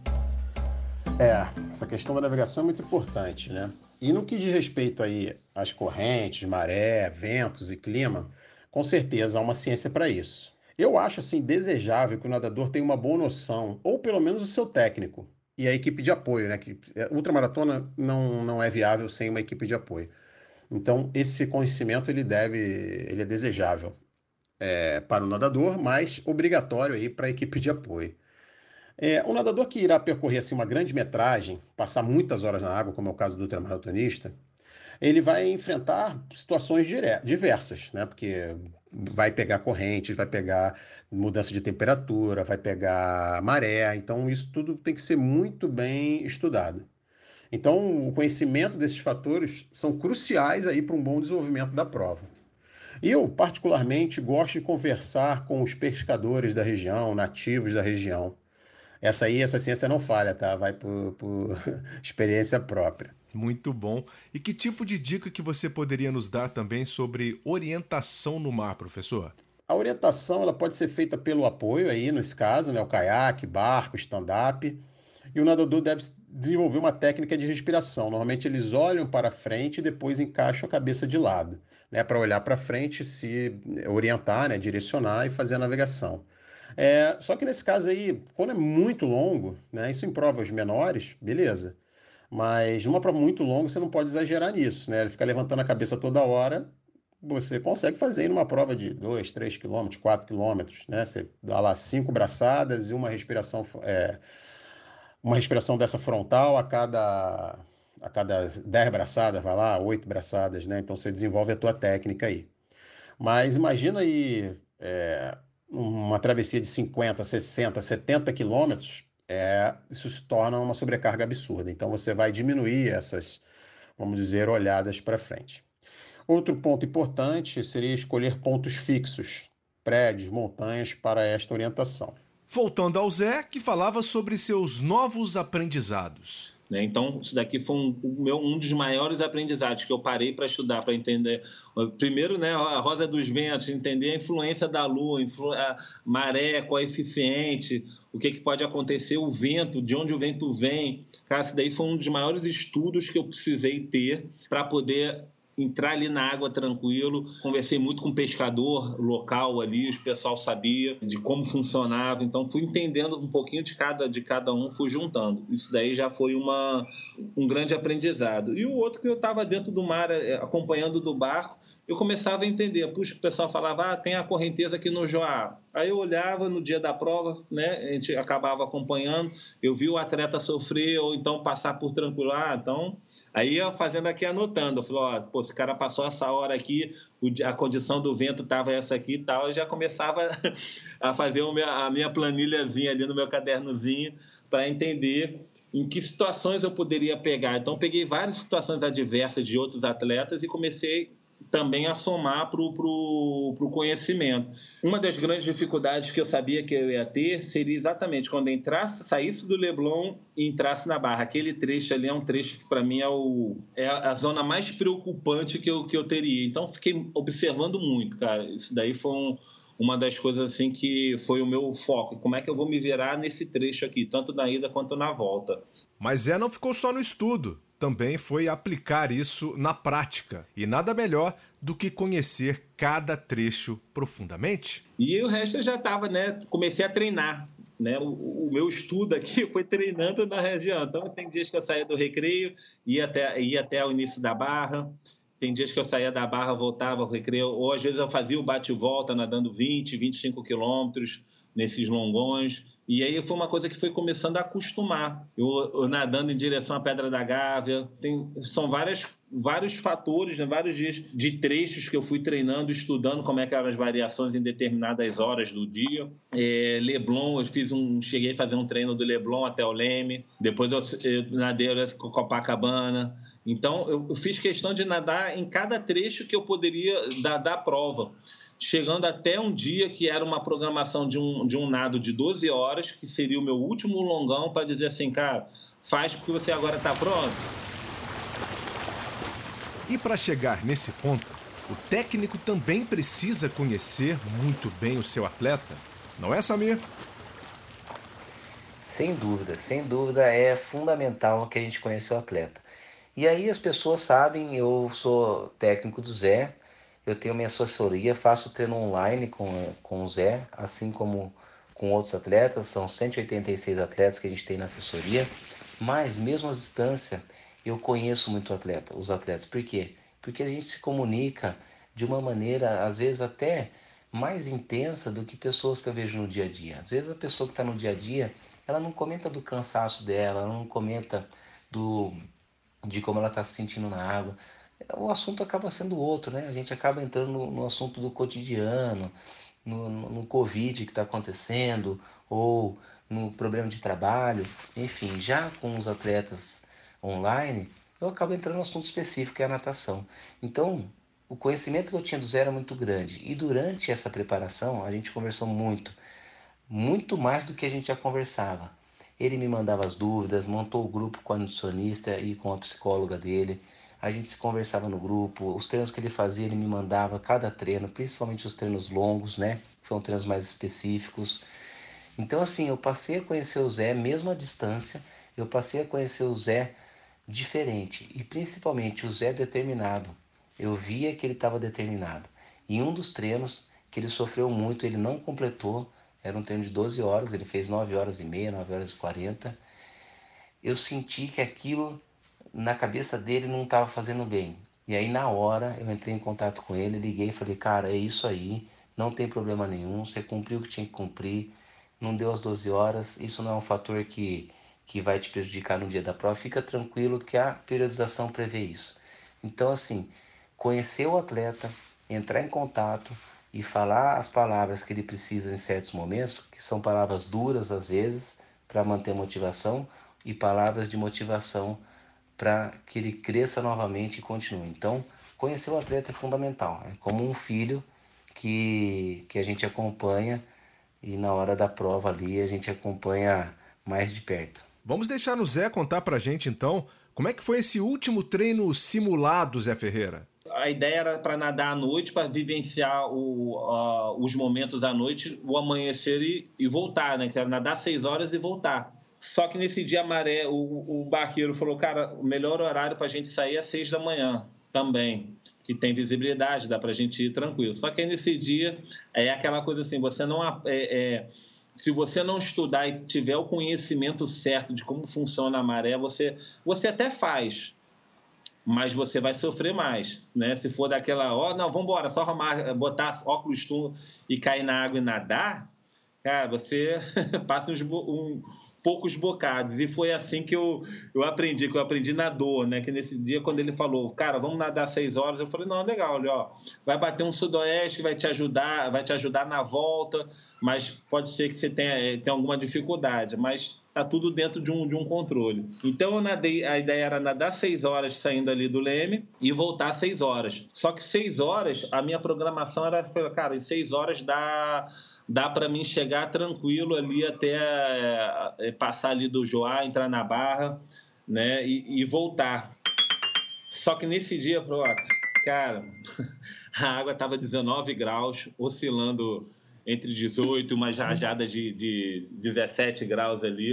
É, essa questão da navegação é muito importante, né? E no que diz respeito aí às correntes, maré, ventos e clima, com certeza há uma ciência para isso. Eu acho, assim, desejável que o nadador tenha uma boa noção, ou pelo menos o seu técnico, e a equipe de apoio, né? Que ultramaratona não, não é viável sem uma equipe de apoio. Então, esse conhecimento, ele deve, ele é desejável é, para o nadador, mas obrigatório aí para a equipe de apoio. É, um nadador que irá percorrer assim, uma grande metragem, passar muitas horas na água, como é o caso do ultramaratonista, ele vai enfrentar situações dire- diversas, né? Porque vai pegar correntes, vai pegar mudança de temperatura, vai pegar maré, então isso tudo tem que ser muito bem estudado. Então, o conhecimento desses fatores são cruciais aí para um bom desenvolvimento da prova. Eu, particularmente, gosto de conversar com os pescadores da região, nativos da região. Essa aí, essa ciência não falha, tá? Vai por, por experiência própria. Muito bom. E que tipo de dica que você poderia nos dar também sobre orientação no mar, professor? A orientação ela pode ser feita pelo apoio, aí, nesse caso, né? O caiaque, barco, stand-up. E o nadador deve desenvolver uma técnica de respiração. Normalmente eles olham para frente e depois encaixam a cabeça de lado, né? Para olhar para frente, se orientar, né? Direcionar e fazer a navegação. É, só que nesse caso aí, quando é muito longo, né, isso em provas menores, beleza. Mas numa prova muito longa, você não pode exagerar nisso, né? Ele fica levantando a cabeça toda hora, você consegue fazer numa prova de dois, três quilômetros, quatro quilômetros, né? Você dá lá cinco braçadas e uma respiração, é, uma respiração dessa frontal a cada, a cada dez braçadas, vai lá, oito braçadas, né? Então você desenvolve a tua técnica aí. Mas imagina aí... É, uma travessia de cinquenta, sessenta, setenta quilômetros, é, isso se torna uma sobrecarga absurda. Então você vai diminuir essas, vamos dizer, olhadas para frente. Outro ponto importante seria escolher pontos fixos, prédios, montanhas para esta orientação. Voltando ao Zé, que falava sobre seus novos aprendizados. né? Então, isso daqui foi um, o meu, um dos maiores aprendizados que eu parei para estudar, para entender. Primeiro, né, a rosa dos ventos, entender a influência da lua, influ, a maré, coeficiente, o que, que pode acontecer, o vento, de onde o vento vem. Cara, isso daí foi um dos maiores estudos que eu precisei ter para poder entrar ali na água tranquilo. Conversei muito com o pescador local ali, o pessoal sabia de como funcionava, então fui entendendo um pouquinho de cada, de cada um, fui juntando. Isso daí já foi uma, um grande aprendizado. E o outro que eu estava dentro do mar, acompanhando do barco, eu começava a entender. Puxa, o pessoal falava, ah, tem a correnteza aqui no Joá. Aí eu olhava no dia da prova, né? A gente acabava acompanhando, eu vi o atleta sofrer ou então passar por tranquilo. Ah, então, aí eu fazendo aqui, anotando. Eu falei, ó, pô, esse cara passou essa hora aqui, a condição do vento estava essa aqui e tal. Eu já começava a fazer a minha planilhazinha ali no meu cadernozinho para entender em que situações eu poderia pegar. Então, peguei várias situações adversas de outros atletas e comecei também a somar para o conhecimento. Uma das grandes dificuldades que eu sabia que eu ia ter seria exatamente quando entrasse, saísse do Leblon e entrasse na Barra. Aquele trecho ali é um trecho que, para mim, é, o, é a zona mais preocupante que eu, que eu teria. Então, fiquei observando muito, cara. Isso daí foi um, uma das coisas assim que foi o meu foco. Como é que eu vou me virar nesse trecho aqui, tanto na ida quanto na volta. Mas Zé não ficou só no estudo. Também foi aplicar isso na prática. E nada melhor do que conhecer cada trecho profundamente. E o resto eu já estava, né? Comecei a treinar. Né? O, o meu estudo aqui foi treinando na região. Então, tem dias que eu saía do recreio, ia até, ia até o início da barra. Tem dias que eu saía da barra, voltava ao recreio. Ou, às vezes, eu fazia o bate-volta, nadando vinte, vinte e cinco quilômetros nesses longões. E aí foi uma coisa que foi começando a acostumar. Eu, eu nadando em direção à Pedra da Gávea. Tem, são várias, vários fatores, né? Vários dias de trechos que eu fui treinando, estudando como é que eram as variações em determinadas horas do dia. É, Leblon, eu fiz um, cheguei a fazer um treino do Leblon até o Leme. Depois eu, eu nadei com Copacabana. Então, eu, eu fiz questão de nadar em cada trecho que eu poderia dar da prova. Chegando até um dia que era uma programação de um, de um nado de doze horas, que seria o meu último longão, para dizer assim, cara, faz porque você agora está pronto. E para chegar nesse ponto, o técnico também precisa conhecer muito bem o seu atleta, não é, Samir? Sem dúvida, sem dúvida é fundamental que a gente conheça o atleta. E aí as pessoas sabem, eu sou técnico do Zé, eu tenho minha assessoria, faço treino online com, com o Zé, assim como com outros atletas, são cento e oitenta e seis atletas que a gente tem na assessoria, mas mesmo à distância eu conheço muito o atleta, os atletas. Por quê? Porque a gente se comunica de uma maneira, às vezes até mais intensa do que pessoas que eu vejo no dia a dia. Às vezes a pessoa que está no dia a dia, ela não comenta do cansaço dela, ela não comenta do, de como ela está se sentindo na água. O assunto acaba sendo outro, né? A gente acaba entrando no, no assunto do cotidiano, no, no, no Covid que está acontecendo, ou no problema de trabalho, enfim. Já com os atletas online, eu acabo entrando no assunto específico, que é a natação. Então, o conhecimento que eu tinha do Zé era muito grande. E durante essa preparação, a gente conversou muito, muito mais do que a gente já conversava. Ele me mandava as dúvidas, montou o grupo com a nutricionista e com a psicóloga dele. A gente se conversava no grupo, os treinos que ele fazia, ele me mandava cada treino, principalmente os treinos longos, né? Que são treinos mais específicos. Então, assim, eu passei a conhecer o Zé, mesmo à distância, eu passei a conhecer o Zé diferente. E principalmente o Zé determinado. Eu via que ele estava determinado. E um dos treinos que ele sofreu muito, ele não completou, era um treino de doze horas, ele fez nove horas e meia, nove horas e quarenta. Eu senti que aquilo na cabeça dele não estava fazendo bem. E aí na hora eu entrei em contato com ele, liguei e falei, cara, é isso aí, não tem problema nenhum, você cumpriu o que tinha que cumprir, não deu as doze horas, isso não é um fator que, que vai te prejudicar no dia da prova, fica tranquilo que a periodização prevê isso. Então assim, conhecer o atleta, entrar em contato e falar as palavras que ele precisa em certos momentos, que são palavras duras às vezes, para manter a motivação, e palavras de motivação para que ele cresça novamente e continue. Então, conhecer o atleta é fundamental. É como um filho que, que a gente acompanha e na hora da prova ali a gente acompanha mais de perto. Vamos deixar o Zé contar pra gente, então, como é que foi esse último treino simulado, Zé Ferreira? A ideia era para nadar à noite, para vivenciar o, uh, os momentos à noite, o amanhecer e, e voltar, né? Que era nadar seis horas e voltar. Só que nesse dia a maré, o, o barqueiro falou, cara, o melhor horário para a gente sair é seis da manhã também, que tem visibilidade, dá para a gente ir tranquilo. Só que aí nesse dia é aquela coisa assim, você não... É, é, se você não estudar e tiver o conhecimento certo de como funciona a maré, você, você até faz, mas você vai sofrer mais, né? Se for daquela, ó, oh, não, vamos embora, só arrumar, botar óculos tu e cair na água e nadar, cara, você passa uns um, poucos bocados. E foi assim que eu, eu aprendi, que eu aprendi na dor, né? Que nesse dia, quando ele falou, cara, vamos nadar seis horas, eu falei, não, legal, olha, ó, vai bater um sudoeste que vai te ajudar, vai te ajudar na volta, mas pode ser que você tenha, tenha alguma dificuldade, mas tá tudo dentro de um, de um controle. Então eu nadei, a ideia era nadar seis horas saindo ali do Leme e voltar seis horas. Só que seis horas, a minha programação era, cara, em seis horas dá, dá para mim chegar tranquilo ali até é, passar ali do Joá, entrar na Barra, né, e, e voltar. Só que nesse dia, cara, a água tava dezenove graus, oscilando entre dezoito, umas rajadas de, de dezessete graus ali.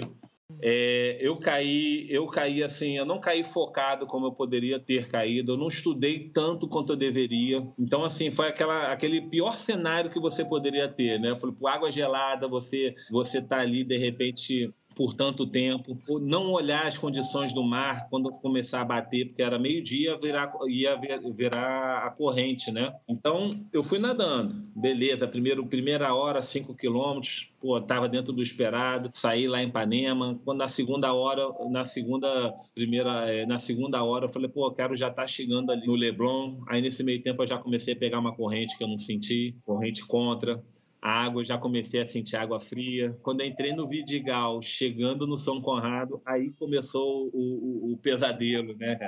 É, eu caí, eu caí assim, eu não caí focado como eu poderia ter caído, eu não estudei tanto quanto eu deveria. Então, assim, foi aquela, aquele pior cenário que você poderia ter, né? Eu falei, pô, água gelada, você, você tá ali, de repente, por tanto tempo, não olhar as condições do mar quando começar a bater, porque era meio-dia, virar, ia virar a corrente, né? Então, eu fui nadando, beleza, primeiro, primeira hora, cinco quilômetros, pô, tava dentro do esperado, saí lá em Ipanema, quando na segunda hora, na segunda, primeira, na segunda hora, eu falei, pô, eu quero já estar tá chegando ali no Leblon, aí nesse meio tempo eu já comecei a pegar uma corrente que eu não senti, corrente contra, a água, eu já comecei a sentir água fria. Quando eu entrei no Vidigal, chegando no São Conrado, aí começou o, o, o pesadelo, né?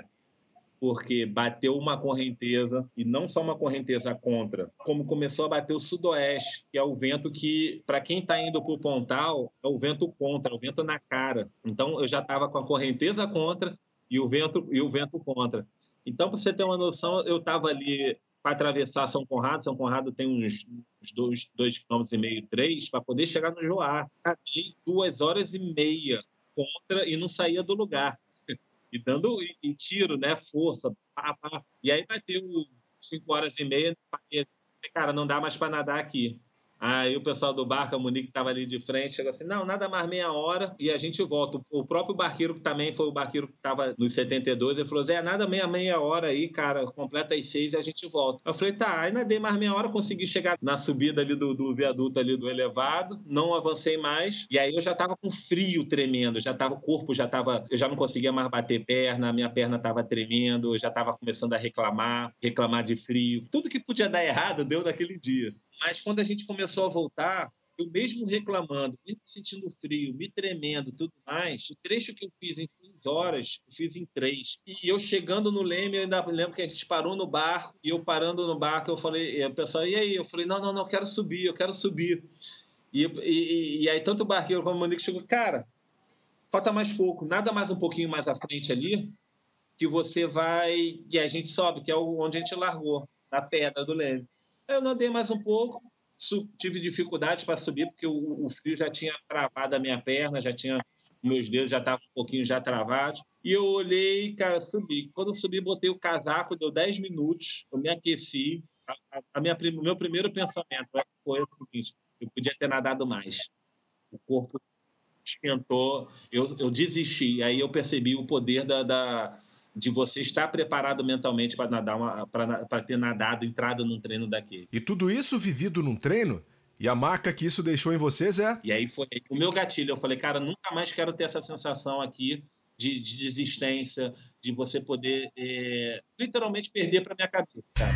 Porque bateu uma correnteza, e não só uma correnteza contra, como começou a bater o sudoeste, que é o vento que, para quem está indo para o Pontal, é o vento contra, é o vento na cara. Então, eu já estava com a correnteza contra e o vento, e o vento contra. Então, para você ter uma noção, eu estava ali para atravessar São Conrado. São Conrado tem uns, uns dois, dois quilômetros e meio, três, para poder chegar no Joá. Fiquei duas horas e meia contra e não saía do lugar. E dando e, e tiro, né? Força. Pá, pá. E aí bateu cinco horas e meia. Cara, não dá mais para nadar aqui. Aí o pessoal do barco, a Monique, estava ali de frente, chegou assim, não, nada mais meia hora e a gente volta. O próprio barqueiro, que também foi o barqueiro que estava nos setenta e dois, ele falou, Zé, nada meia, meia hora aí, cara, completa as seis e a gente volta. Eu falei, tá, aí nadei mais meia hora, consegui chegar na subida ali do, do viaduto ali do elevado, não avancei mais, e aí eu já estava com frio tremendo, já tava, o corpo já estava, eu já não conseguia mais bater perna, a minha perna estava tremendo, eu já estava começando a reclamar, reclamar de frio. Tudo que podia dar errado deu naquele dia. Mas quando a gente começou a voltar, eu mesmo reclamando, mesmo sentindo frio, me tremendo, tudo mais, o trecho que eu fiz em seis horas, eu fiz em três. E eu chegando no Leme, eu ainda lembro que a gente parou no barco, e eu parando no barco, eu falei, e o pessoal, e aí? Eu falei, não, não, não, eu quero subir, eu quero subir. E, e, e aí tanto o barqueiro como o Monique chegou, cara, falta mais pouco, nada mais um pouquinho mais à frente ali, que você vai, e a gente sobe, que é onde a gente largou, na pedra do Leme. Eu nadei mais um pouco, tive dificuldades para subir, porque o, o frio já tinha travado a minha perna, já tinha, meus dedos já estavam um pouquinho já travados. E eu olhei, cara, subi. Quando eu subi, botei o casaco, deu dez minutos, eu me aqueci. A, a minha, o meu primeiro pensamento foi o seguinte, eu podia ter nadado mais. O corpo esquentou, eu, eu desisti. Aí eu percebi o poder da... da de você estar preparado mentalmente para nadar, para ter nadado, entrado num treino daquele. E tudo isso vivido num treino? E a marca que isso deixou em você, Zé? E aí foi o meu gatilho. Eu falei, cara, nunca mais quero ter essa sensação aqui de, de desistência, de você poder é, literalmente perder para minha cabeça, cara.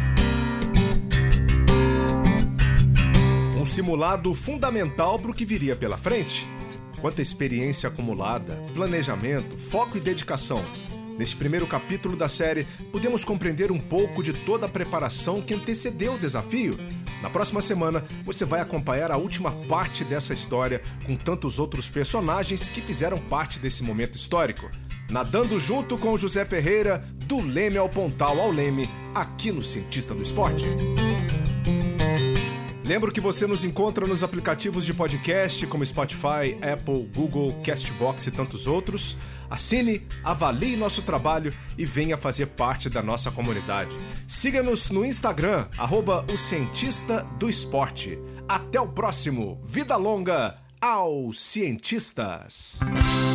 Um simulado fundamental para o que viria pela frente? Quanta experiência acumulada, planejamento, foco e dedicação. Neste primeiro capítulo da série, podemos compreender um pouco de toda a preparação que antecedeu o desafio, Na próxima semana, você vai acompanhar a última parte dessa história com tantos outros personagens que fizeram parte desse momento histórico. Nadando junto com o José Ferreira, do leme ao pontal ao leme, aqui no Cientista do Esporte. Lembro que você nos encontra nos aplicativos de podcast como Spotify, Apple, Google, Castbox e tantos outros. Assine, avalie nosso trabalho e venha fazer parte da nossa comunidade. Siga-nos no Instagram, arroba o Cientista do Esporte. Até o próximo. Vida longa aos cientistas!